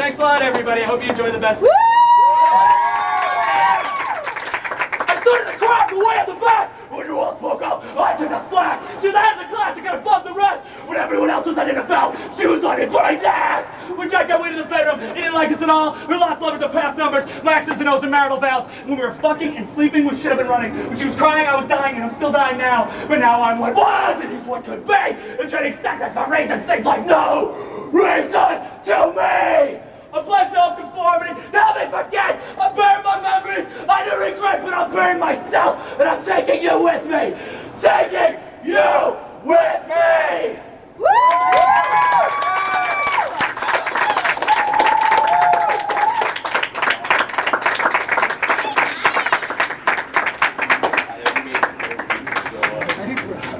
Thanks a lot, everybody. I hope you enjoy the best. I started to cry from way at the back. When you all spoke up, I took a slack. She was ahead of the class to get above the rest. When everyone else was on NFL, she was on it right last. We dragged our way to the bedroom. He didn't like us at all. We lost lovers and past numbers, my X's and O's and marital vows. When we were fucking and sleeping, we should have been running. When she was crying, I was dying, and I'm still dying now. But now I'm what was, and he's what could be. And trading sex as my reason seems like no reason to me. I bled self-conformity, help me forget, I burned my memories, I do regret, but I'll burn myself, and I'm taking you with me, taking you with